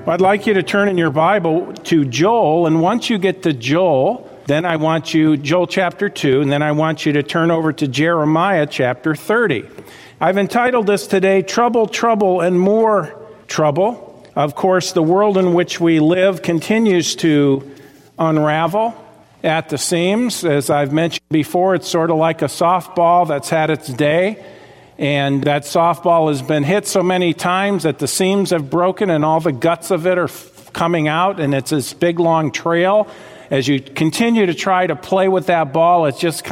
I'd like you to turn in your Bible to Joel, and once you get to Joel, then I want you, Joel chapter 2, and then I want you to turn over to Jeremiah chapter 30. I've entitled this today, Trouble, Trouble, and More Trouble. Of course, the world in which we live continues to unravel at the seams. As I've mentioned before, it's sort of like a softball that's had its day. And that softball has been hit so many times that the seams have broken and all the guts of it are coming out. And it's this big, long trail. As you continue to try to play with that ball, it's just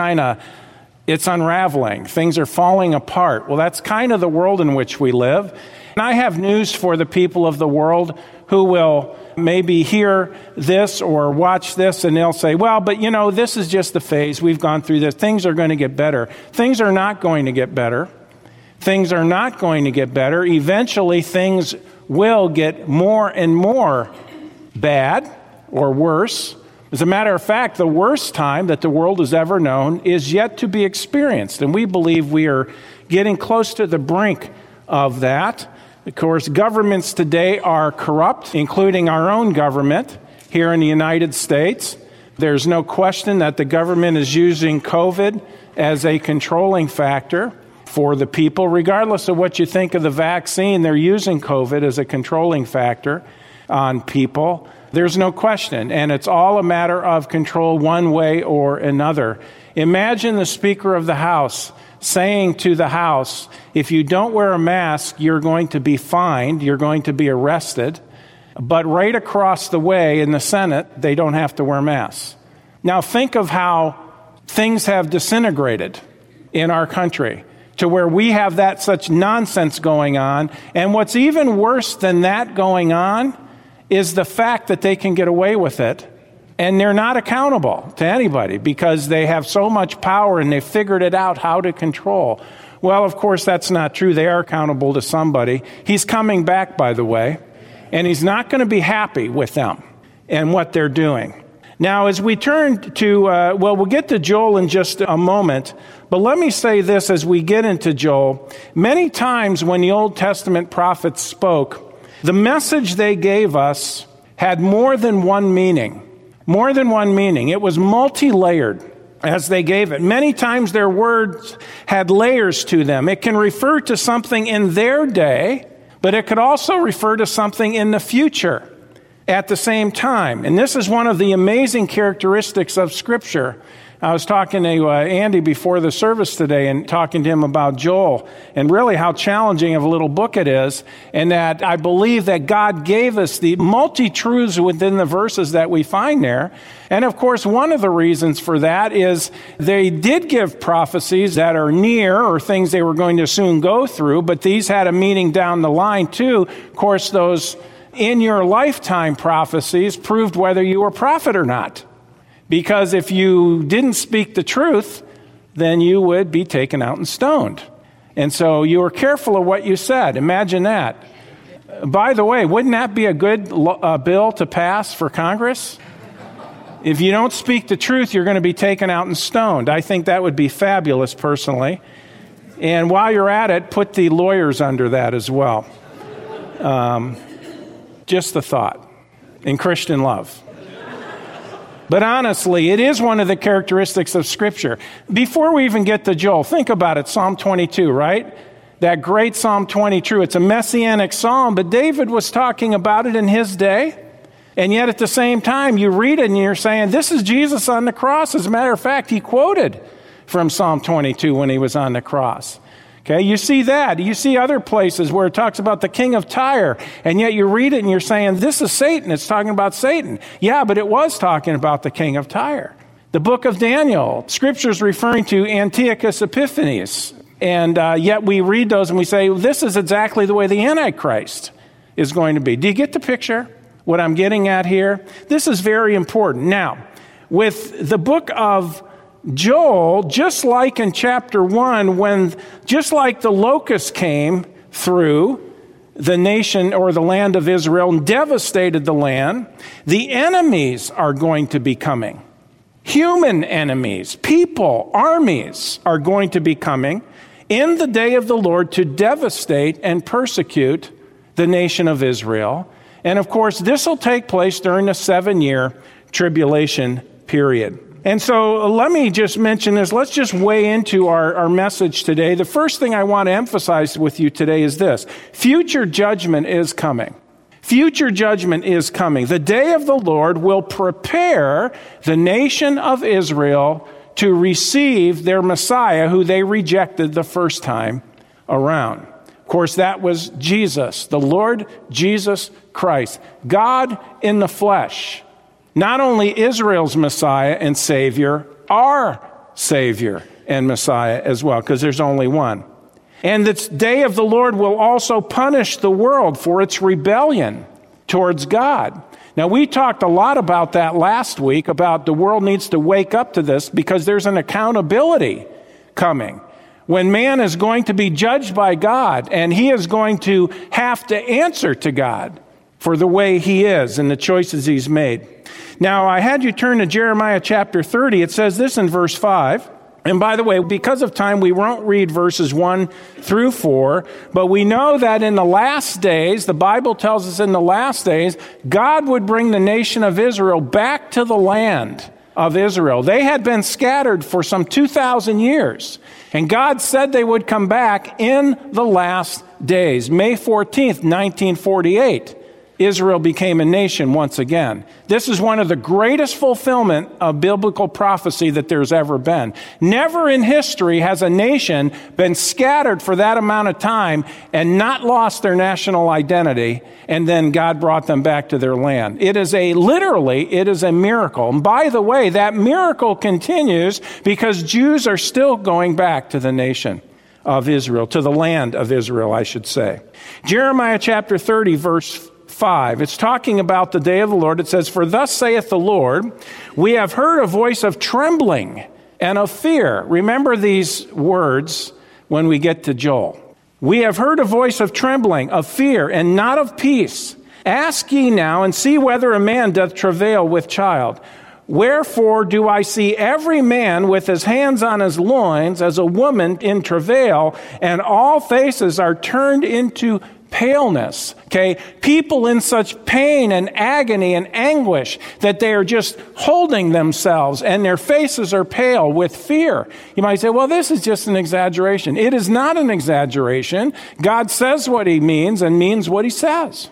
it's unraveling. Things are falling apart. Well, that's kind of the world in which we live. And I have news for the people of the world who will maybe hear this or watch this and they'll say, well, but this is just the phase. We've gone through this. Things are going to get better. Things are not going to get better. Things are not going to get better. Eventually, things will get more and more bad or worse. As a matter of fact, the worst time that the world has ever known is yet to be experienced. And we believe we are getting close to the brink of that. Of course, governments today are corrupt, including our own government here in the United States. There's no question that the government is using COVID as a controlling factor for the people. Regardless of what you think of the vaccine, they're using COVID as a controlling factor on people. There's no question. And it's all a matter of control one way or another. Imagine the Speaker of the House saying to the House, if you don't wear a mask, you're going to be fined, you're going to be arrested. But right across the way in the Senate, they don't have to wear masks. Now think of how things have disintegrated in our country to where we have that such nonsense going on. And what's even worse than that going on is the fact that they can get away with it and they're not accountable to anybody because they have so much power and they've figured it out how to control. Well, of course, that's not true. They are accountable to somebody. He's coming back, by the way, and he's not going to be happy with them and what they're doing. Now, as we turn to, we'll get to Joel in just a moment, but let me say this as we get into Joel. Many times when the Old Testament prophets spoke, the message they gave us had more than one meaning. More than one meaning. It was multi-layered as they gave it. Many times their words had layers to them. It can refer to something in their day, but it could also refer to something in the future at the same time. And this is one of the amazing characteristics of Scripture. I was talking to Andy before the service today and talking to him about Joel and really how challenging of a little book it is, and that I believe that God gave us the multi-truths within the verses that we find there. And of course, one of the reasons for that is they did give prophecies that are near or things they were going to soon go through, but these had a meaning down the line too. Of course, those in your lifetime prophecies proved whether you were a prophet or not. Because if you didn't speak the truth, then you would be taken out and stoned. And so you were careful of what you said. Imagine that. By the way, wouldn't that be a good bill to pass for Congress? If you don't speak the truth, you're going to be taken out and stoned. I think that would be fabulous, personally. And while you're at it, put the lawyers under that as well. Just a thought. In Christian love. But honestly, it is one of the characteristics of Scripture. Before we even get to Joel, think about it, Psalm 22, right? That great Psalm 22. It's a messianic psalm, but David was talking about it in his day. And yet at the same time, you read it and you're saying, this is Jesus on the cross. As a matter of fact, he quoted from Psalm 22 when he was on the cross. Okay, you see that. You see other places where it talks about the king of Tyre, and yet you read it and you're saying, this is Satan. It's talking about Satan. Yeah, but it was talking about the king of Tyre. The book of Daniel, Scripture's referring to Antiochus Epiphanes, and yet we read those and we say, this is exactly the way the Antichrist is going to be. Do you get the picture? What I'm getting at here? This is very important. Now, with the book of Joel, just like in chapter 1, just like the locust came through the nation or the land of Israel and devastated the land, the enemies are going to be coming. Human enemies, people, armies are going to be coming in the day of the Lord to devastate and persecute the nation of Israel. And of course, this will take place during the 7-year tribulation period. And so let me just mention this. Let's just weigh into our message today. The first thing I want to emphasize with you today is this. Future judgment is coming. Future judgment is coming. The day of the Lord will prepare the nation of Israel to receive their Messiah, who they rejected the first time around. Of course, that was Jesus, the Lord Jesus Christ, God in the flesh. Not only Israel's Messiah and Savior, our Savior and Messiah as well, because there's only one. And the day of the Lord will also punish the world for its rebellion towards God. Now, we talked a lot about that last week, about the world needs to wake up to this because there's an accountability coming. When man is going to be judged by God, and he is going to have to answer to God for the way he is and the choices he's made. Now, I had you turn to Jeremiah chapter 30. It says this in verse 5. And by the way, because of time, we won't read verses 1 through 4, but we know that in the last days, the Bible tells us in the last days, God would bring the nation of Israel back to the land of Israel. They had been scattered for some 2,000 years, and God said they would come back in the last days. May 14th, 1948. Israel became a nation once again. This is one of the greatest fulfillment of biblical prophecy that there's ever been. Never in history has a nation been scattered for that amount of time and not lost their national identity, and then God brought them back to their land. It is a miracle. And by the way, that miracle continues because Jews are still going back to the nation of Israel, to the land of Israel, I should say. Jeremiah chapter 30, verse 5. It's talking about the day of the Lord. It says, "For thus saith the Lord, we have heard a voice of trembling and of fear." Remember these words when we get to Joel. "We have heard a voice of trembling, of fear, and not of peace. Ask ye now, and see whether a man doth travail with child. Wherefore do I see every man with his hands on his loins, as a woman in travail, and all faces are turned into paleness." Okay, people in such pain and agony and anguish that they are just holding themselves and their faces are pale with fear. You might say, well, this is just an exaggeration. It is not an exaggeration. God says what he means and means what he says.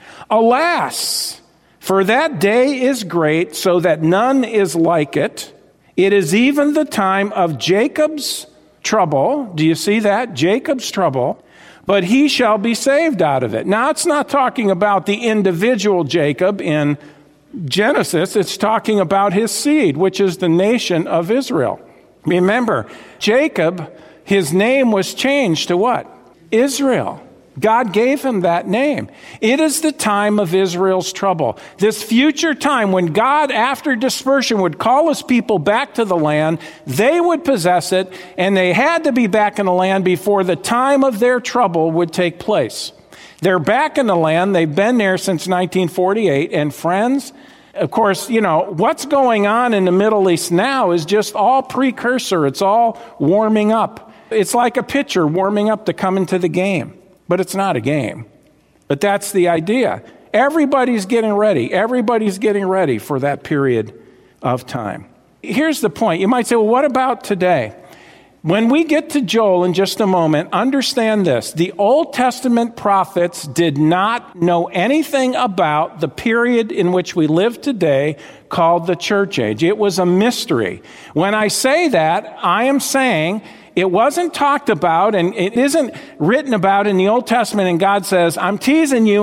"Alas, for that day is great, so that none is like it. It is even the time of Jacob's trouble." Do you see that? Jacob's trouble. "But he shall be saved out of it." Now, it's not talking about the individual Jacob in Genesis. It's talking about his seed, which is the nation of Israel. Remember, Jacob, his name was changed to what? Israel. God gave him that name. It is the time of Israel's trouble. This future time when God, after dispersion, would call his people back to the land, they would possess it, and they had to be back in the land before the time of their trouble would take place. They're back in the land. They've been there since 1948. And friends, of course, what's going on in the Middle East now is just all precursor. It's all warming up. It's like a pitcher warming up to come into the game. But it's not a game. But that's the idea. Everybody's getting ready. Everybody's getting ready for that period of time. Here's the point. You might say, well, what about today? When we get to Joel in just a moment, understand this. The Old Testament prophets did not know anything about the period in which we live today called the church age. It was a mystery. When I say that, I am saying it wasn't talked about and it isn't written about in the Old Testament, and God says, I'm teasing you.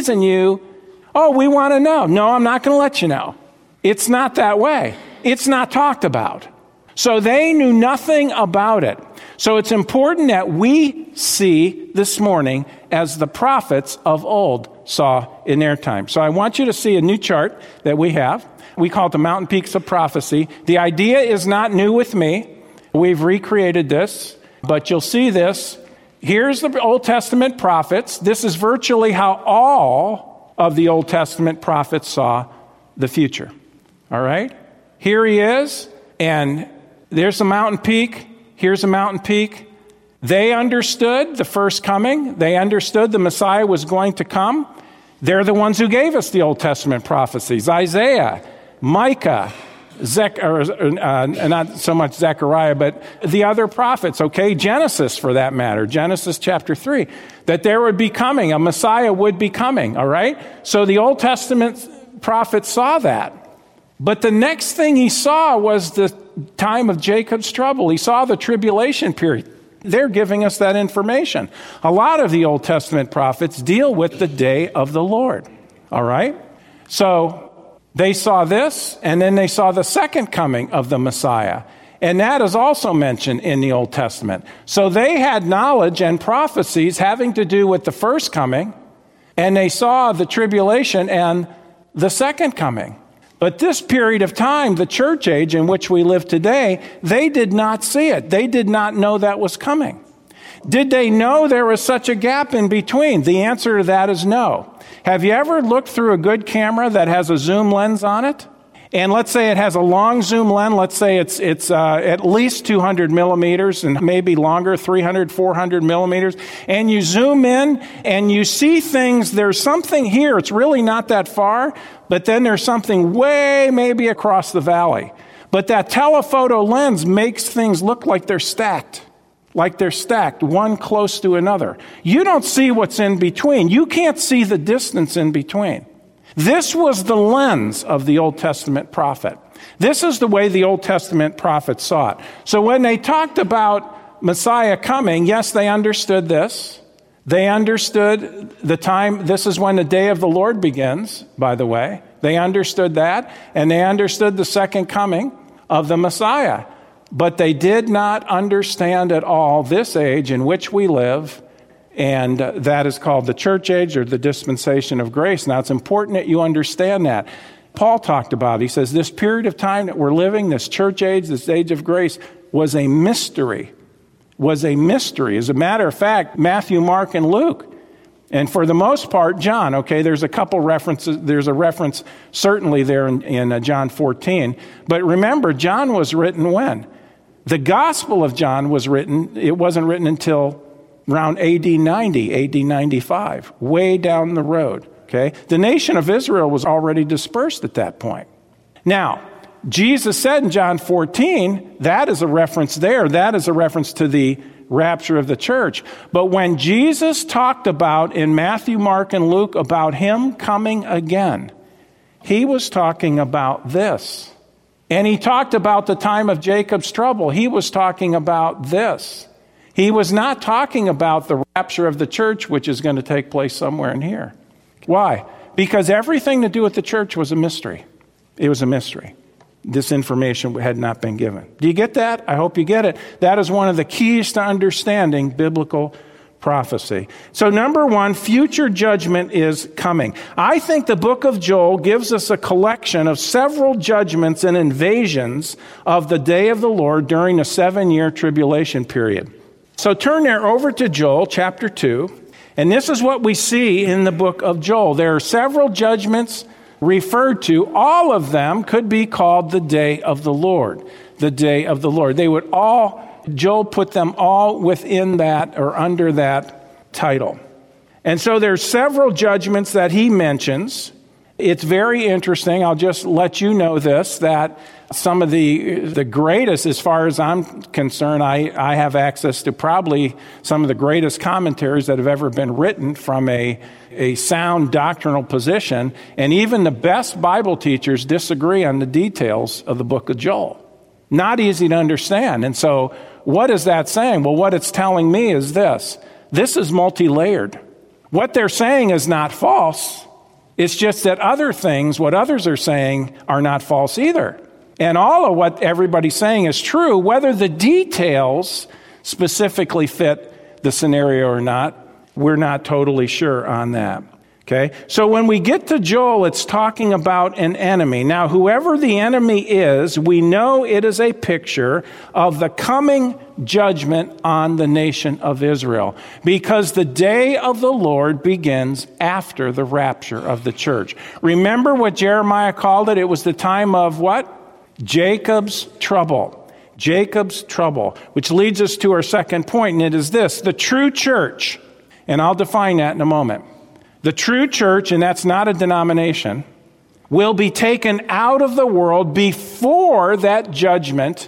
Oh, we want to know. No, I'm not going to let you know. It's not that way. It's not talked about. So they knew nothing about it. So it's important that we see this morning as the prophets of old saw in their time. So I want you to see a new chart that we have. We call it the Mountain Peaks of Prophecy. The idea is not new with me. We've recreated this, but you'll see this. Here's the Old Testament prophets. This is virtually how all of the Old Testament prophets saw the future. All right? Here he is, and there's a mountain peak. Here's a mountain peak. They understood the first coming. They understood the Messiah was going to come. They're the ones who gave us the Old Testament prophecies. Isaiah, Micah, not so much Zechariah, but the other prophets, okay? Genesis, for that matter, Genesis chapter 3, that there would be coming, a Messiah would be coming, all right? So the Old Testament prophets saw that. But the next thing he saw was the time of Jacob's trouble. He saw the tribulation period. They're giving us that information. A lot of the Old Testament prophets deal with the day of the Lord, all right? So they saw this, and then they saw the second coming of the Messiah. And that is also mentioned in the Old Testament. So they had knowledge and prophecies having to do with the first coming, and they saw the tribulation and the second coming. But this period of time, the church age in which we live today, they did not see it. They did not know that was coming. Did they know there was such a gap in between? The answer to that is no. Have you ever looked through a good camera that has a zoom lens on it? And let's say it has a long zoom lens. Let's say it's at least 200 millimeters and maybe longer, 300, 400 millimeters. And you zoom in and you see things. There's something here. It's really not that far. But then there's something way maybe across the valley. But that telephoto lens makes things look like they're stacked. One close to another. You don't see what's in between. You can't see the distance in between. This was the lens of the Old Testament prophet. This is the way the Old Testament prophet saw it. So when they talked about Messiah coming, yes, they understood this. They understood the time. This is when the day of the Lord begins, by the way. They understood that, and they understood the second coming of the Messiah. But they did not understand at all this age in which we live, and that is called the church age or the dispensation of grace. Now, it's important that you understand that. Paul talked about it. He says this period of time that we're living, this church age, this age of grace, was a mystery. As a matter of fact, Matthew, Mark, and Luke, and for the most part, John, okay, there's a couple references. There's a reference certainly there in John 14. But remember, John was written when? The Gospel of John was written, it wasn't written until around AD 90, AD 95, way down the road, okay? The nation of Israel was already dispersed at that point. Now, Jesus said in John 14, that is a reference there. That is a reference to the rapture of the church. But when Jesus talked about in Matthew, Mark, and Luke about him coming again, he was talking about this. And he talked about the time of Jacob's trouble. He was talking about this. He was not talking about the rapture of the church, which is going to take place somewhere in here. Why? Because everything to do with the church was a mystery. It was a mystery. This information had not been given. Do you get that? I hope you get it. That is one of the keys to understanding biblical prophecy. So number one, future judgment is coming. I think the book of Joel gives us a collection of several judgments and invasions of the day of the Lord during the 7-year tribulation period. So turn there over to Joel chapter 2, and this is what we see in the book of Joel. There are several judgments referred to. All of them could be called the day of the Lord. The day of the Lord. They would all, Joel put them all within that or under that title. And so there's several judgments that he mentions. It's very interesting. I'll just let you know this, that some of the greatest, as far as I'm concerned, I have access to probably some of the greatest commentaries that have ever been written from a sound doctrinal position. And even the best Bible teachers disagree on the details of the book of Joel. Not easy to understand. And so what is that saying? Well, what it's telling me is this. This is multi-layered. What they're saying is not false. It's just that other things, what others are saying, are not false either. And all of what everybody's saying is true, whether the details specifically fit the scenario or not, we're not totally sure on that. Okay? So when we get to Joel, it's talking about an enemy. Now, whoever the enemy is, we know it is a picture of the coming judgment on the nation of Israel, because the day of the Lord begins after the rapture of the church. Remember what Jeremiah called it? It was the time of what? Jacob's trouble. Jacob's trouble, which leads us to our second point, and it is this: the true church, and I'll define that in a moment. The true church, and that's not a denomination, will be taken out of the world before that judgment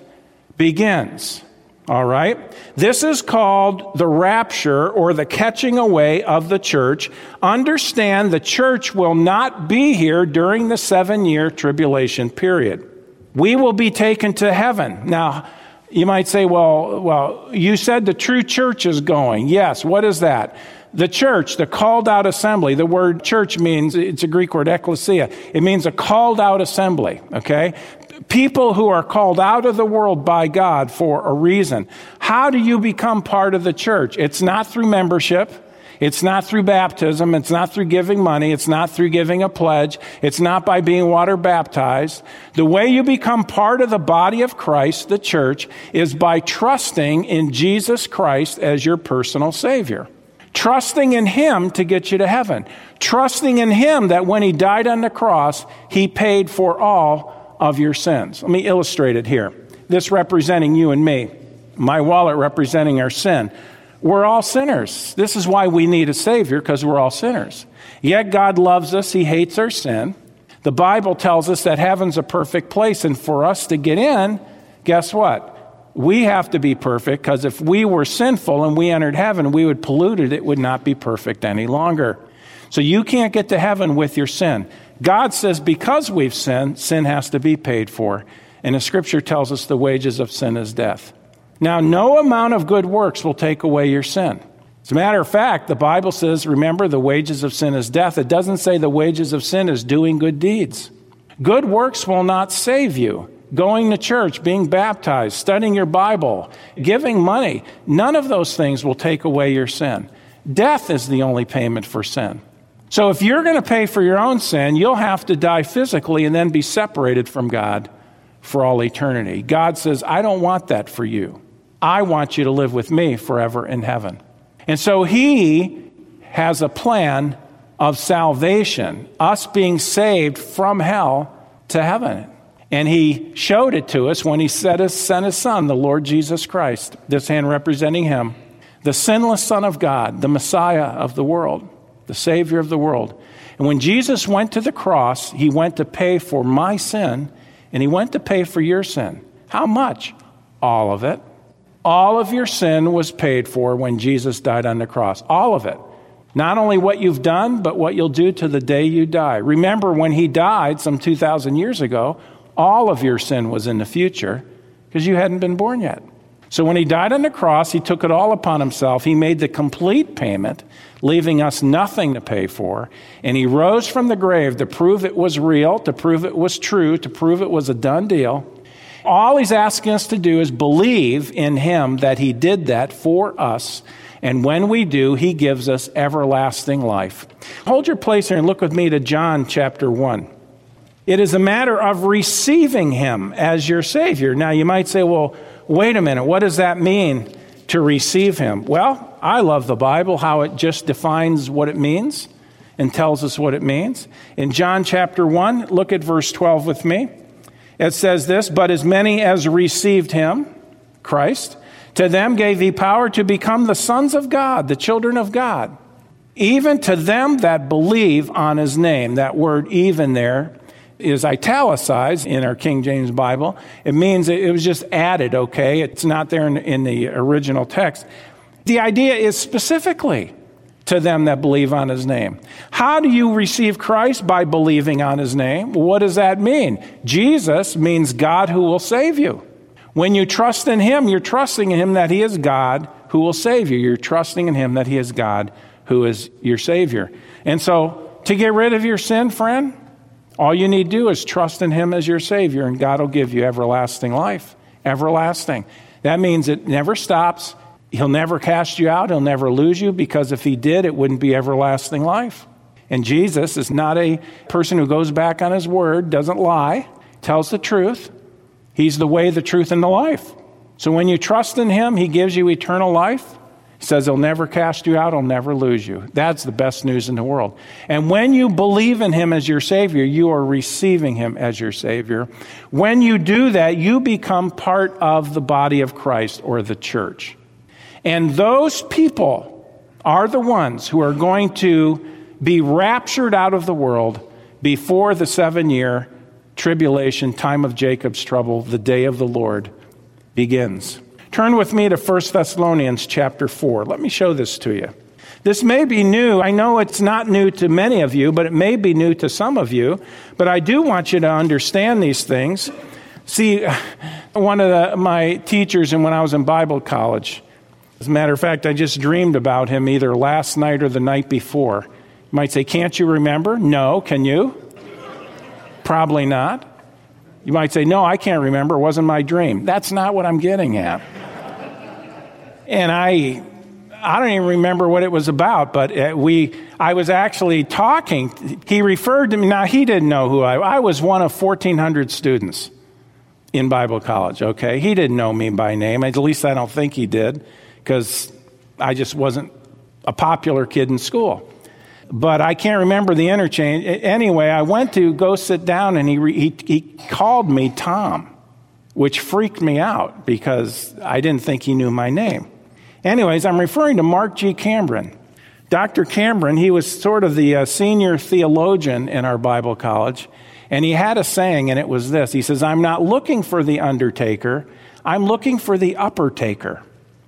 begins. All right? This is called the rapture, or the catching away of the church. Understand, the church will not be here during the 7-year tribulation period. We will be taken to heaven. Now, you might say, well, you said the true church is going. Yes, what is that? The church, the called out assembly. The word church means, it's a Greek word, ekklesia. It means a called out assembly, okay? People who are called out of the world by God for a reason. How do you become part of the church? It's not through membership. It's not through baptism. It's not through giving money. It's not through giving a pledge. It's not by being water baptized. The way you become part of the body of Christ, the church, is by trusting in Jesus Christ as your personal Savior. Trusting in Him to get you to heaven. Trusting in Him that when He died on the cross, He paid for all of your sins. Let me illustrate it here. This representing you and me. My wallet representing our sin. We're all sinners. This is why we need a Savior, because we're all sinners. Yet God loves us. He hates our sin. The Bible tells us that heaven's a perfect place, and for us to get in, guess what? We have to be perfect, because if we were sinful and we entered heaven, we would pollute it. It would not be perfect any longer. So you can't get to heaven with your sin. God says because we've sinned, sin has to be paid for. And the Scripture tells us the wages of sin is death. Now, no amount of good works will take away your sin. As a matter of fact, the Bible says, remember, the wages of sin is death. It doesn't say the wages of sin is doing good deeds. Good works will not save you. Going to church, being baptized, studying your Bible, giving money, none of those things will take away your sin. Death is the only payment for sin. So if you're going to pay for your own sin, you'll have to die physically and then be separated from God for all eternity. God says, I don't want that for you. I want you to live with me forever in heaven. And so He has a plan of salvation, us being saved from hell to heaven. And He showed it to us when He sent His Son, the Lord Jesus Christ, this hand representing Him, the sinless Son of God, the Messiah of the world, the Savior of the world. And when Jesus went to the cross, He went to pay for my sin, and He went to pay for your sin. How much? All of it. All of your sin was paid for when Jesus died on the cross. All of it. Not only what you've done, but what you'll do to the day you die. Remember, when He died some 2,000 years ago, all of your sin was in the future because you hadn't been born yet. So when He died on the cross, He took it all upon Himself. He made the complete payment, leaving us nothing to pay for. And He rose from the grave to prove it was real, to prove it was true, to prove it was a done deal. All He's asking us to do is believe in Him that He did that for us. And when we do, He gives us everlasting life. Hold your place here and look with me to John chapter 1. It is a matter of receiving Him as your Savior. Now, you might say, well, wait a minute. What does that mean to receive Him? Well, I love the Bible, how it just defines what it means and tells us what it means. In John chapter 1, look at verse 12 with me. It says this, but as many as received Him, Christ, to them gave He power to become the sons of God, the children of God, even to them that believe on His name. That word even there is italicized in our King James Bible. It means it was just added, okay? It's not there in the original text. The idea is specifically to them that believe on His name. How do you receive Christ? By believing on His name. What does that mean? Jesus means God who will save you. When you trust in Him, you're trusting in Him that He is God who will save you. You're trusting in Him that He is God who is your Savior. And so, to get rid of your sin, friend, all you need to do is trust in Him as your Savior, and God will give you everlasting life. Everlasting. That means it never stops. He'll never cast you out. He'll never lose you, because if He did, it wouldn't be everlasting life. And Jesus is not a person who goes back on His word, doesn't lie, tells the truth. He's the way, the truth, and the life. So when you trust in Him, He gives you eternal life. He says He'll never cast you out. He'll never lose you. That's the best news in the world. And when you believe in Him as your Savior, you are receiving Him as your Savior. When you do that, you become part of the body of Christ, or the church. And those people are the ones who are going to be raptured out of the world before the 7-year tribulation, time of Jacob's trouble, the day of the Lord begins. Turn with me to 1 Thessalonians chapter 4. Let me show this to you. This may be new. I know it's not new to many of you, but it may be new to some of you. But I do want you to understand these things. See, one of my teachers when I was in Bible college, as a matter of fact, I just dreamed about him either last night or the night before. You might say, can't you remember? No, can you? Probably not. You might say, no, I can't remember. It wasn't my dream. That's not what I'm getting at. And I don't even remember what it was about, but I was actually talking. He referred to me. Now, he didn't know who I was one of 1,400 students in Bible college, okay? He didn't know me by name. At least I don't think he did, because I just wasn't a popular kid in school. But I can't remember the interchange. Anyway, I went to go sit down, and he called me Tom, which freaked me out because I didn't think he knew my name. Anyways, I'm referring to Mark G. Cameron. Dr. Cameron, he was sort of the senior theologian in our Bible college, and he had a saying, and it was this. He says, I'm not looking for the undertaker, I'm looking for the upper taker.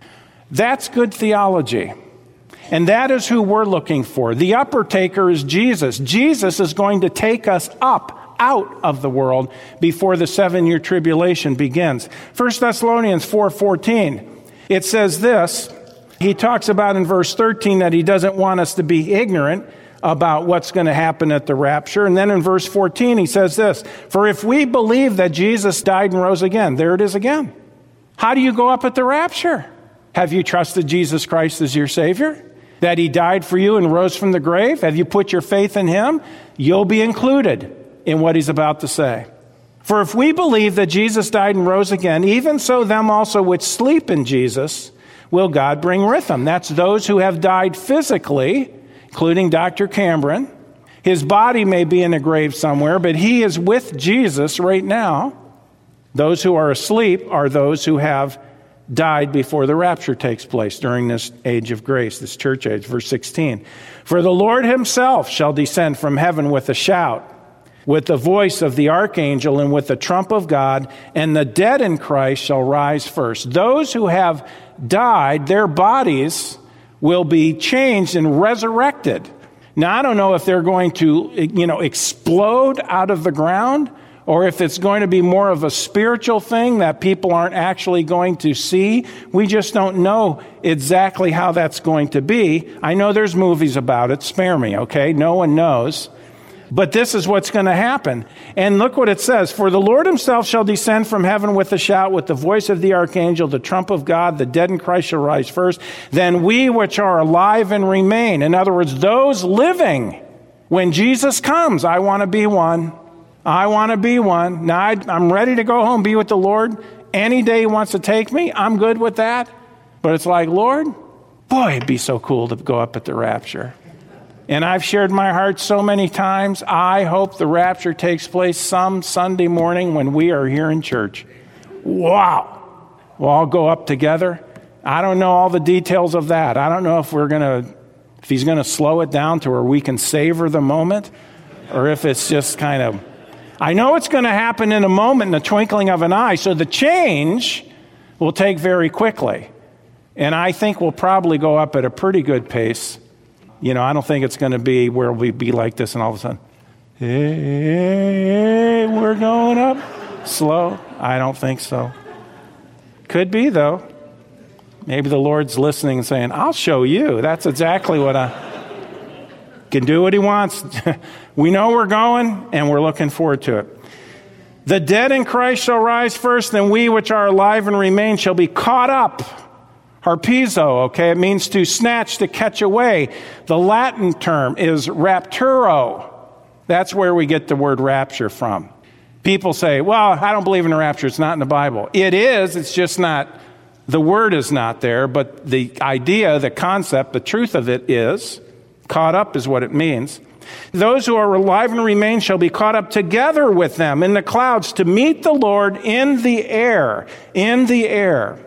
That's good theology. And that is who we're looking for. The upper taker is Jesus. Jesus is going to take us up out of the world before the 7-year tribulation begins. 1 Thessalonians 4:14. It says this, he talks about in verse 13 that he doesn't want us to be ignorant about what's going to happen at the rapture. And then in verse 14 he says this, for if we believe that Jesus died and rose again, there it is again. How do you go up at the rapture? Have you trusted Jesus Christ as your Savior? That he died for you and rose from the grave? Have you put your faith in him? You'll be included in what he's about to say. For if we believe that Jesus died and rose again, even so them also which sleep in Jesus will God bring with him. That's those who have died physically, including Dr. Cameron. His body may be in a grave somewhere, but he is with Jesus right now. Those who are asleep are those who have died before the rapture takes place during this age of grace, this church age. Verse 16, for the Lord himself shall descend from heaven with a shout, with the voice of the archangel and with the trump of God, and the dead in Christ shall rise first. Those who have died, their bodies will be changed and resurrected. Now, I don't know if they're going to, explode out of the ground, or if it's going to be more of a spiritual thing that people aren't actually going to see. We just don't know exactly how that's going to be. I know there's movies about it. Spare me, okay? No one knows. But this is what's going to happen. And look what it says. For the Lord himself shall descend from heaven with a shout, with the voice of the archangel, the trump of God, the dead in Christ shall rise first. Then we which are alive and remain. In other words, those living, when Jesus comes, I want to be one. I want to be one. Now, I'm ready to go home, be with the Lord. Any day he wants to take me, I'm good with that. But it's like, Lord, boy, it'd be so cool to go up at the rapture. And I've shared my heart so many times. I hope the rapture takes place some Sunday morning when we are here in church. Wow. We'll all go up together. I don't know all the details of that. I don't know if he's going to slow it down to where we can savor the moment, or if it's just kind of, I know it's going to happen in a moment, in the twinkling of an eye. So the change will take very quickly. And I think we'll probably go up at a pretty good pace. I don't think it's going to be where we be like this and all of a sudden, hey, we're going up slow. I don't think so. Could be, though. Maybe the Lord's listening and saying, I'll show you. That's exactly what I can do what he wants. We know we're going, and we're looking forward to it. The dead in Christ shall rise first, then we which are alive and remain shall be caught up. Harpizo, okay, it means to snatch, to catch away. The Latin term is rapturo. That's where we get the word rapture from. People say, well, I don't believe in the rapture. It's not in the Bible. It is. It's just not, the word is not there. But the idea, the concept, the truth of it is, caught up is what it means. Those who are alive and remain shall be caught up together with them in the clouds to meet the Lord in the air. In the air.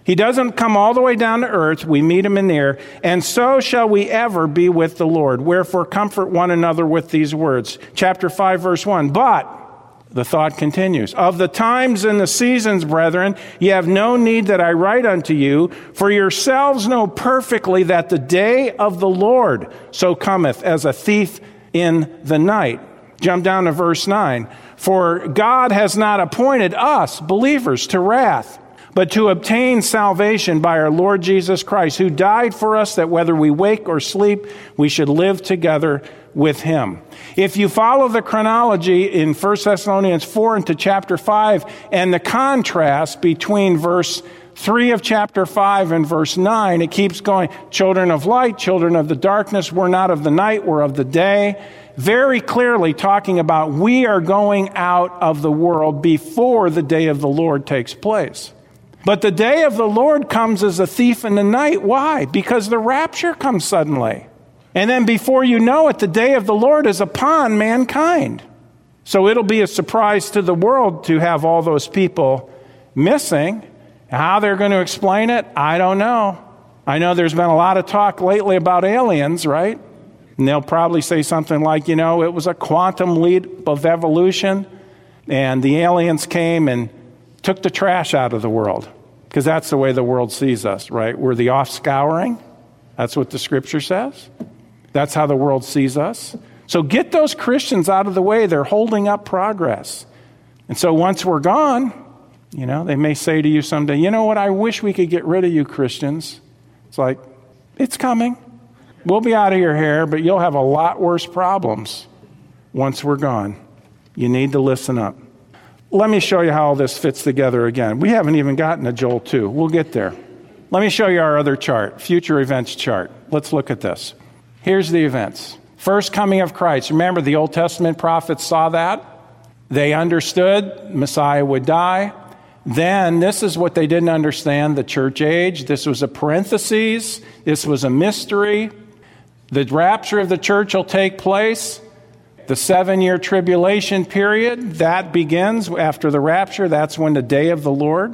He doesn't come all the way down to earth. We meet him in the air. And so shall we ever be with the Lord. Wherefore comfort one another with these words. Chapter 5, verse 1. But, the thought continues, of the times and the seasons, brethren, ye have no need that I write unto you, for yourselves know perfectly that the day of the Lord so cometh as a thief in the night. Jump down to verse 9. For God has not appointed us, believers, to wrath, but to obtain salvation by our Lord Jesus Christ, who died for us, that whether we wake or sleep, we should live together with him. If you follow the chronology in 1 Thessalonians 4 into chapter 5, and the contrast between verse 3 of chapter 5 and verse 9, it keeps going. Children of light, children of the darkness, we're not of the night, we're of the day. Very clearly talking about we are going out of the world before the day of the Lord takes place. But the day of the Lord comes as a thief in the night. Why? Because the rapture comes suddenly. And then before you know it, the day of the Lord is upon mankind. So it'll be a surprise to the world to have all those people missing. How they're going to explain it, I don't know. I know there's been a lot of talk lately about aliens, right? And they'll probably say something like, it was a quantum leap of evolution, and the aliens came and took the trash out of the world, because that's the way the world sees us, right? We're the offscouring. That's what the scripture says. That's how the world sees us. So get those Christians out of the way. They're holding up progress. And so once we're gone, they may say to you someday, you know what, I wish we could get rid of you Christians. It's like, it's coming. We'll be out of your hair, but you'll have a lot worse problems once we're gone. You need to listen up. Let me show you how all this fits together again. We haven't even gotten to Joel 2. We'll get there. Let me show you our other chart, future events chart. Let's look at this. Here's the events. First coming of Christ. Remember, the Old Testament prophets saw that. They understood Messiah would die. Then, this is what they didn't understand, the church age. This was a parenthesis. This was a mystery. The rapture of the church will take place. The 7-year tribulation period, that begins after the rapture. That's when the day of the Lord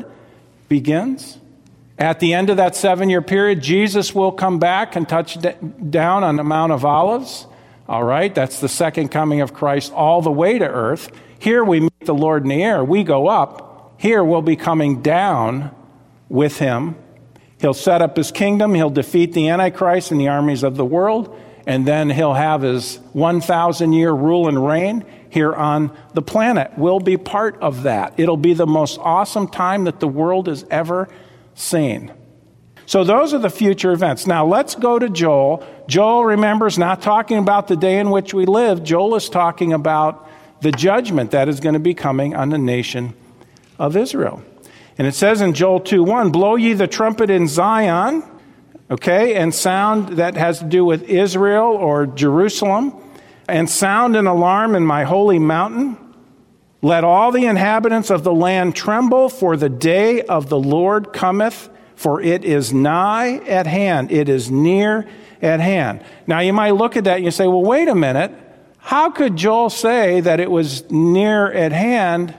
begins. At the end of that 7-year period, Jesus will come back and touch down on the Mount of Olives. All right, that's the second coming of Christ all the way to earth. Here we meet the Lord in the air. We go up. Here we'll be coming down with him. He'll set up his kingdom. He'll defeat the Antichrist and the armies of the world. And then he'll have his 1,000-year rule and reign here on the planet. We'll be part of that. It'll be the most awesome time that the world has ever seen. So those are the future events. Now let's go to Joel. Joel, remember, is not talking about the day in which we live. Joel is talking about the judgment that is going to be coming on the nation of Israel. And it says in Joel 2:1, blow ye the trumpet in Zion. Okay, and sound that has to do with Israel or Jerusalem, and sound an alarm in my holy mountain. Let all the inhabitants of the land tremble, for the day of the Lord cometh, for it is nigh at hand. It is near at hand. Now you might look at that and you say, well, wait a minute. How could Joel say that it was near at hand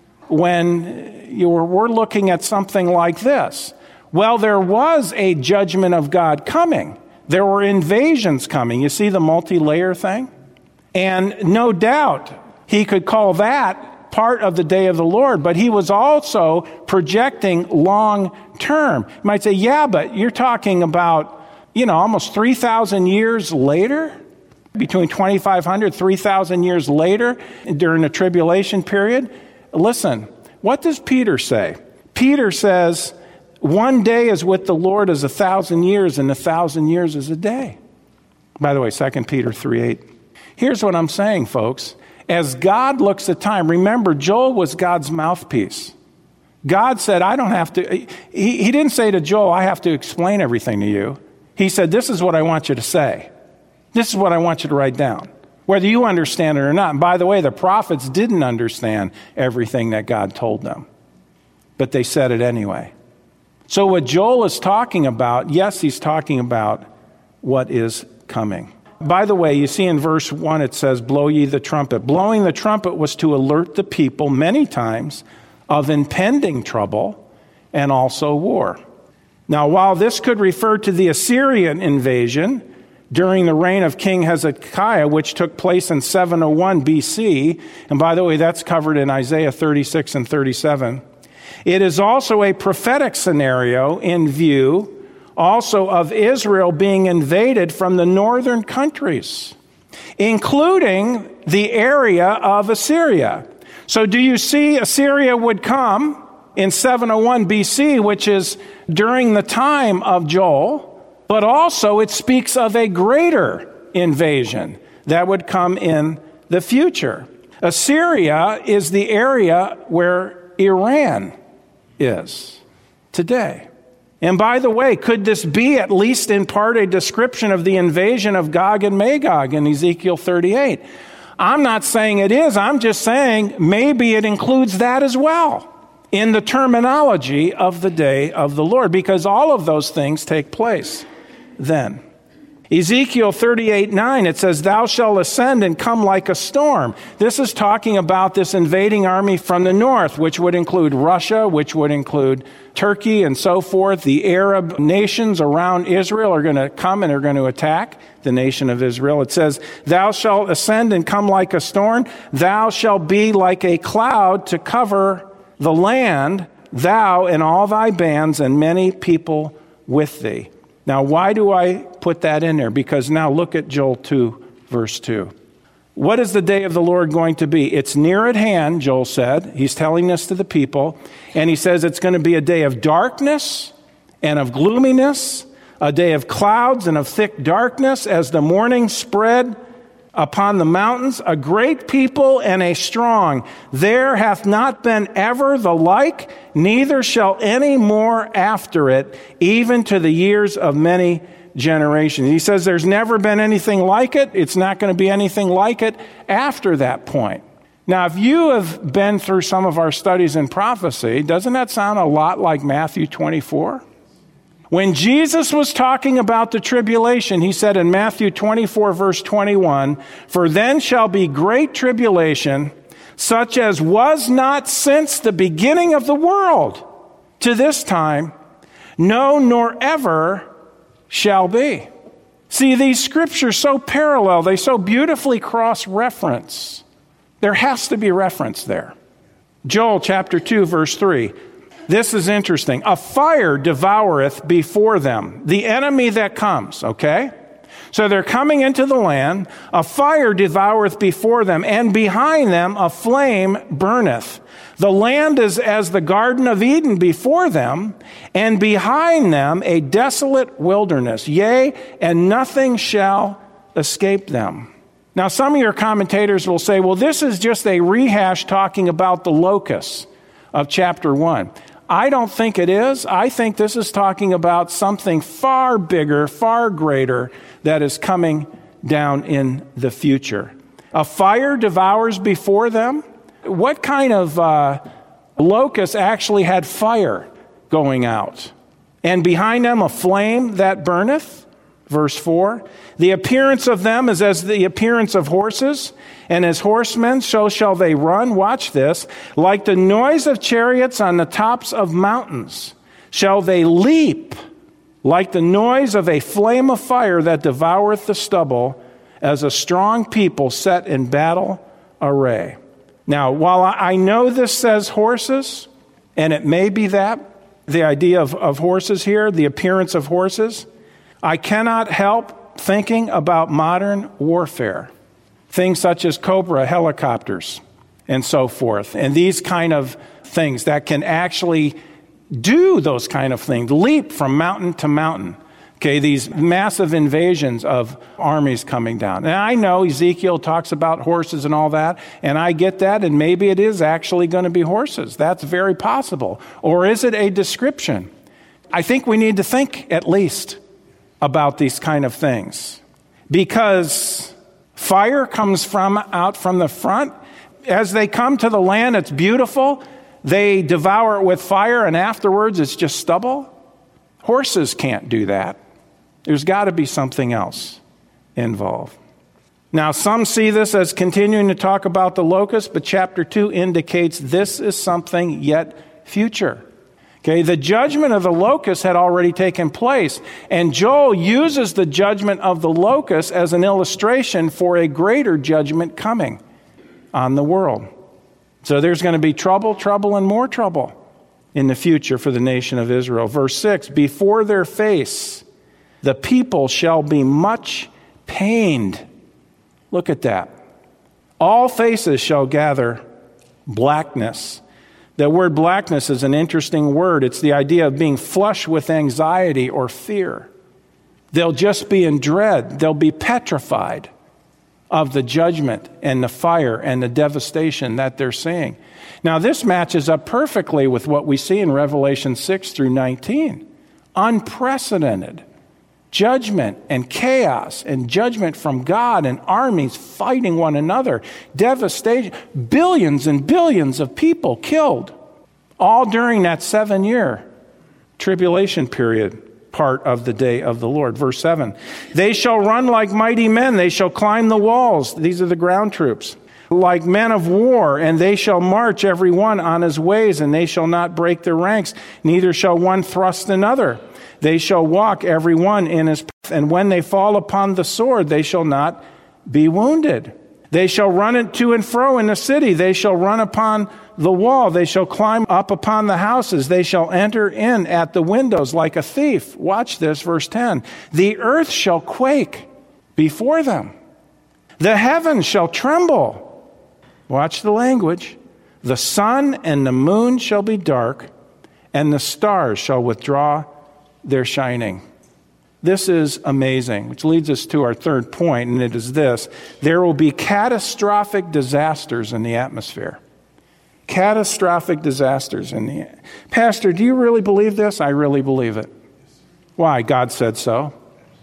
when we're looking at something like this? Well, there was a judgment of God coming. There were invasions coming. You see the multi-layer thing? And no doubt he could call that part of the day of the Lord, but he was also projecting long term. You might say, yeah, but you're talking about, almost 3,000 years later, between 2,500, 3,000 years later, during the tribulation period. Listen, what does Peter say? Peter says, one day is with the Lord as 1,000 years, and 1,000 years is a day. By the way, 2 Peter 3:8. Here's what I'm saying, folks. As God looks at time, remember, Joel was God's mouthpiece. God said, I don't have to, he didn't say to Joel, I have to explain everything to you. He said, this is what I want you to say. This is what I want you to write down, whether you understand it or not. And by the way, the prophets didn't understand everything that God told them, but they said it anyway. So what Joel is talking about, yes, he's talking about what is coming. By the way, you see in verse 1 it says, blow ye the trumpet. Blowing the trumpet was to alert the people many times of impending trouble and also war. Now, while this could refer to the Assyrian invasion during the reign of King Hezekiah, which took place in 701 BC, and by the way, that's covered in Isaiah 36 and 37, it is also a prophetic scenario in view also of Israel being invaded from the northern countries, including the area of Assyria. So do you see Assyria would come in 701 BC, which is during the time of Joel, but also it speaks of a greater invasion that would come in the future. Assyria is the area where Iran is today. And by the way, could this be at least in part a description of the invasion of Gog and Magog in Ezekiel 38? I'm not saying it is. I'm just saying maybe it includes that as well in the terminology of the day of the Lord, because all of those things take place then. Ezekiel 38:9, it says, "Thou shalt ascend and come like a storm." This is talking about this invading army from the north, which would include Russia, which would include Turkey and so forth. The Arab nations around Israel are going to come and are going to attack the nation of Israel. It says, "Thou shalt ascend and come like a storm. Thou shalt be like a cloud to cover the land, thou and all thy bands and many people with thee." Now, why do I put that in there? Because now look at Joel 2, verse 2. What is the day of the Lord going to be? It's near at hand, Joel said. He's telling this to the people. And he says it's going to be a day of darkness and of gloominess, a day of clouds and of thick darkness as the morning spread upon the mountains, a great people and a strong. There hath not been ever the like, neither shall any more after it, even to the years of many generations. He says there's never been anything like it. It's not going to be anything like it after that point. Now, if you have been through some of our studies in prophecy, doesn't that sound a lot like Matthew 24? When Jesus was talking about the tribulation, he said in Matthew 24, verse 21, "For then shall be great tribulation, such as was not since the beginning of the world to this time, no, nor ever shall be." See, these scriptures so parallel, they so beautifully cross-reference. There has to be reference there. Joel chapter 2, verse 3. This is interesting. "A fire devoureth before them," the enemy that comes, okay? So they're coming into the land. "A fire devoureth before them, and behind them a flame burneth. The land is as the Garden of Eden before them, and behind them a desolate wilderness. Yea, and nothing shall escape them." Now, some of your commentators will say, well, this is just a rehash talking about the locusts of chapter 1. I don't think it is. I think this is talking about something far bigger, far greater that is coming down in the future. A fire devours before them. What kind of locust actually had fire going out? "And behind them a flame that burneth." Verse 4. "The appearance of them is as the appearance of horses, and as horsemen so shall they run." Watch this. "Like the noise of chariots on the tops of mountains shall they leap, like the noise of a flame of fire that devoureth the stubble, as a strong people set in battle array." Now, while I know this says horses, and it may be that, the idea of horses here, the appearance of horses, I cannot help thinking about modern warfare. Things such as Cobra helicopters and so forth. And these kind of things that can actually do those kind of things, leap from mountain to mountain. Okay, these massive invasions of armies coming down. And I know Ezekiel talks about horses and all that, and I get that, and maybe it is actually going to be horses. That's very possible. Or is it a description? I think we need to think at least about these kind of things. Because fire comes out from the front. As they come to the land, it's beautiful. They devour it with fire, and afterwards it's just stubble. Horses can't do that. There's got to be something else involved. Now, some see this as continuing to talk about the locust, but chapter 2 indicates this is something yet future. Okay, the judgment of the locust had already taken place, and Joel uses the judgment of the locust as an illustration for a greater judgment coming on the world. So there's going to be trouble, and more trouble in the future for the nation of Israel. Verse 6, before their face the people shall be much pained. Look at that. All faces shall gather blackness. The word blackness is an interesting word. It's the idea of being flushed with anxiety or fear. They'll just be in dread. They'll be petrified of the judgment and the fire and the devastation that they're seeing. Now, this matches up perfectly with what we see in Revelation 6 through 19. Unprecedented judgment and chaos and judgment from God and armies fighting one another. Devastation. Billions and billions of people killed. All during that 7-year tribulation period, part of the day of the Lord. Verse 7. They shall run like mighty men. They shall climb the walls. These are the ground troops. Like men of war, and they shall march every one on his ways, and they shall not break their ranks, neither shall one thrust another. They shall walk every one in his path, and when they fall upon the sword, they shall not be wounded. They shall run it to and fro in the city. They shall run upon the wall. They shall climb up upon the houses. They shall enter in at the windows like a thief. Watch this, verse 10. The earth shall quake before them. The heavens shall tremble. Watch the language. The sun and the moon shall be dark, and the stars shall withdraw their shining. This is amazing, which leads us to our third point, and it is this. There will be catastrophic disasters in the atmosphere. Catastrophic disasters in the... Pastor, do you really believe this? I really believe it. Why? God said so.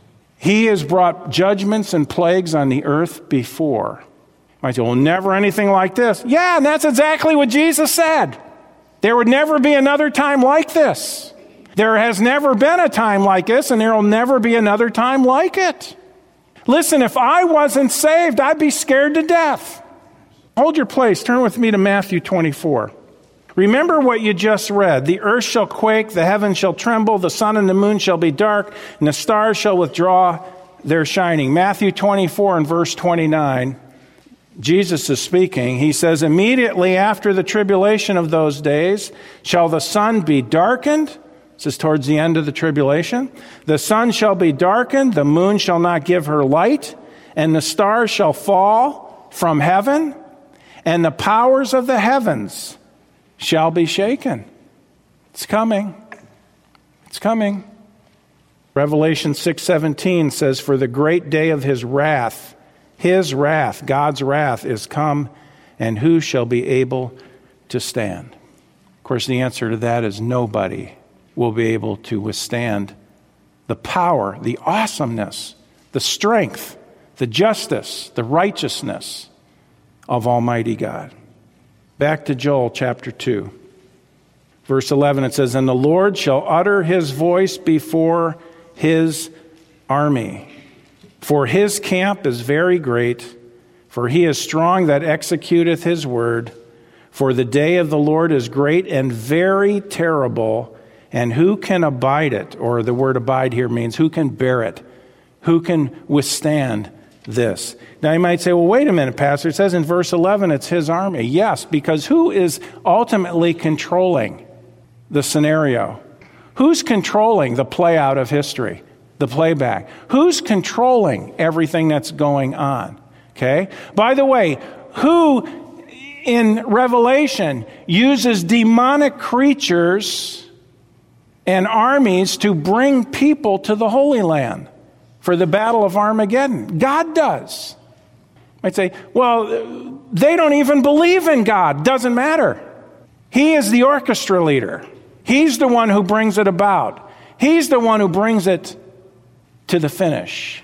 He has brought judgments and plagues on the earth before. I say, well, never anything like this. Yeah, and that's exactly what Jesus said. There would never be another time like this. There has never been a time like this, and there will never be another time like it. Listen, if I wasn't saved, I'd be scared to death. Hold your place. Turn with me to Matthew 24. Remember what you just read. The earth shall quake, the heavens shall tremble, the sun and the moon shall be dark, and the stars shall withdraw their shining. Matthew 24 and verse 29. Jesus is speaking. He says, immediately after the tribulation of those days shall the sun be darkened. This is towards the end of the tribulation. The sun shall be darkened, the moon shall not give her light, and the stars shall fall from heaven, and the powers of the heavens shall be shaken. It's coming. It's coming. Revelation 6:17 says, for the great day of his wrath, God's wrath is come, and who shall be able to stand? Of course, the answer to that is nobody will be able to withstand the power, the awesomeness, the strength, the justice, the righteousness of Almighty God. Back to Joel chapter 2. Verse 11, it says, and the Lord shall utter his voice before his army. For his camp is very great, for he is strong that executeth his word. For the day of the Lord is great and very terrible, and who can abide it? Or the word abide here means who can bear it? Who can withstand this? Now you might say, well, wait a minute, Pastor. It says in verse 11 it's his army. Yes, because who is ultimately controlling the scenario? Who's controlling the play out of history? The playback. Who's controlling everything that's going on? Okay? By the way, who in Revelation uses demonic creatures and armies to bring people to the Holy Land for the Battle of Armageddon? God does. You might say, well, they don't even believe in God. Doesn't matter. He is the orchestra leader. He's the one who brings it about. He's the one who brings it to the finish.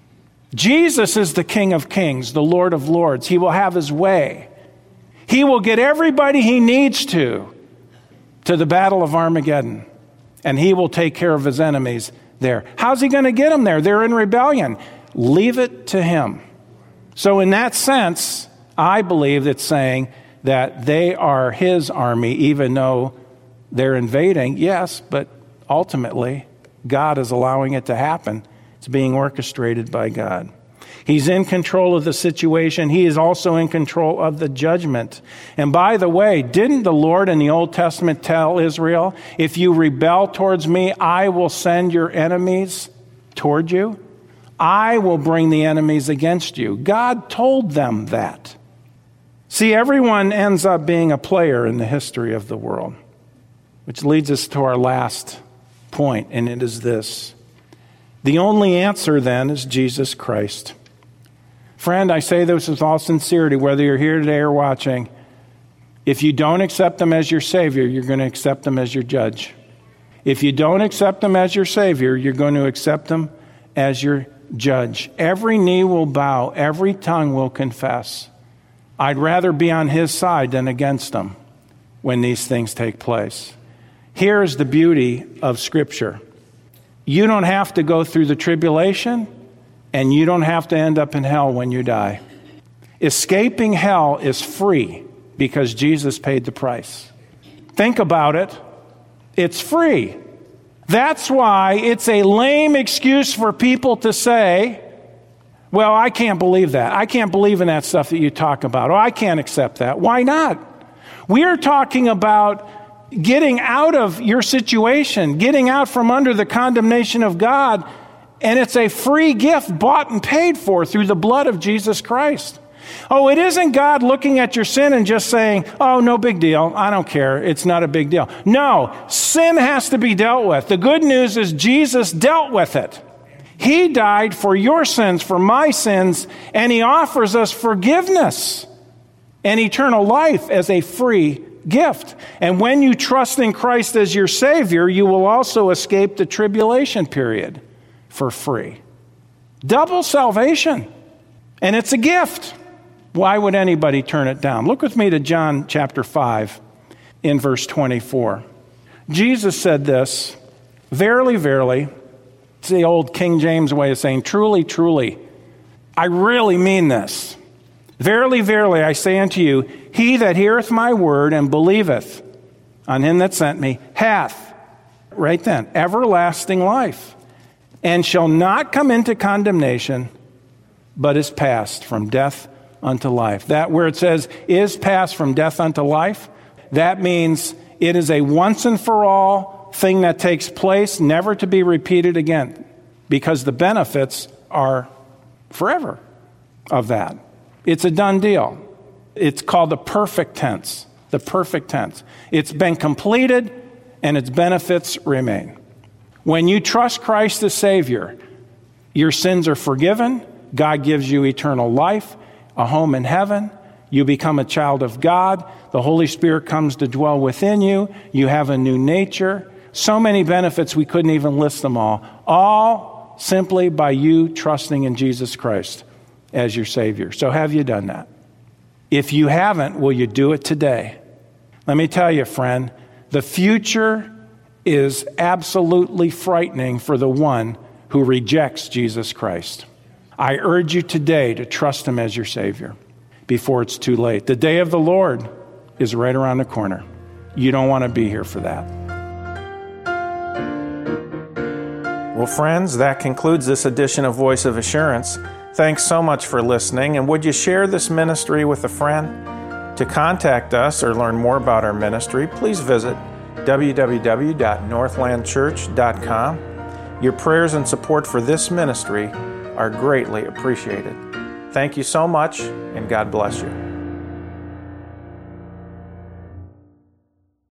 Jesus is the King of Kings, the Lord of Lords. He will have his way. He will get everybody he needs to the Battle of Armageddon. And he will take care of his enemies there. How's he going to get them there? They're in rebellion. Leave it to him. So in that sense, I believe it's saying that they are his army, even though They're invading, yes, but ultimately, God is allowing it to happen. It's being orchestrated by God. He's in control of the situation. He is also in control of the judgment. And by the way, didn't the Lord in the Old Testament tell Israel, if you rebel towards me, I will send your enemies toward you? I will bring the enemies against you. God told them that. See, everyone ends up being a player in the history of the world, which leads us to our last point, and it is this. The only answer then is Jesus Christ. Friend, I say this with all sincerity, whether you're here today or watching. If you don't accept him as your Savior, you're going to accept him as your judge. If you don't accept him as your Savior, you're going to accept him as your judge. Every knee will bow, every tongue will confess. I'd rather be on his side than against him when these things take place. Here's the beauty of Scripture. You don't have to go through the tribulation, and you don't have to end up in hell when you die. Escaping hell is free because Jesus paid the price. Think about it. It's free. That's why it's a lame excuse for people to say, well, I can't believe that. I can't believe in that stuff that you talk about. Oh, I can't accept that. Why not? We are talking about getting out of your situation, getting out from under the condemnation of God, and it's a free gift bought and paid for through the blood of Jesus Christ. Oh, it isn't God looking at your sin and just saying, oh, no big deal. I don't care. It's not a big deal. No, sin has to be dealt with. The good news is Jesus dealt with it. He died for your sins, for my sins, and he offers us forgiveness and eternal life as a free gift. And when you trust in Christ as your Savior, you will also escape the tribulation period for free. Double salvation. And it's a gift. Why would anybody turn it down? Look with me to John chapter 5 in verse 24. Jesus said this, verily, verily, it's the old King James way of saying, truly, truly, I really mean this. Verily, verily, I say unto you, he that heareth my word and believeth on him that sent me hath, right then, everlasting life, and shall not come into condemnation, but is passed from death unto life. That where it says, is passed from death unto life, that means it is a once and for all thing that takes place, never to be repeated again, because the benefits are forever of that. It's a done deal. It's called the perfect tense. The perfect tense. It's been completed and its benefits remain. When you trust Christ as Savior, your sins are forgiven. God gives you eternal life, a home in heaven. You become a child of God. The Holy Spirit comes to dwell within you. You have a new nature. So many benefits, we couldn't even list them all simply by you trusting in Jesus Christ as your Savior. So have you done that? If you haven't, will you do it today? Let me tell you, friend, the future is absolutely frightening for the one who rejects Jesus Christ. I urge you today to trust him as your Savior before it's too late. The day of the Lord is right around the corner. You don't want to be here for that. Well, friends, that concludes this edition of Voice of Assurance. Thanks so much for listening, and would you share this ministry with a friend? To contact us or learn more about our ministry, please visit www.northlandchurch.com. Your prayers and support for this ministry are greatly appreciated. Thank you so much, and God bless you.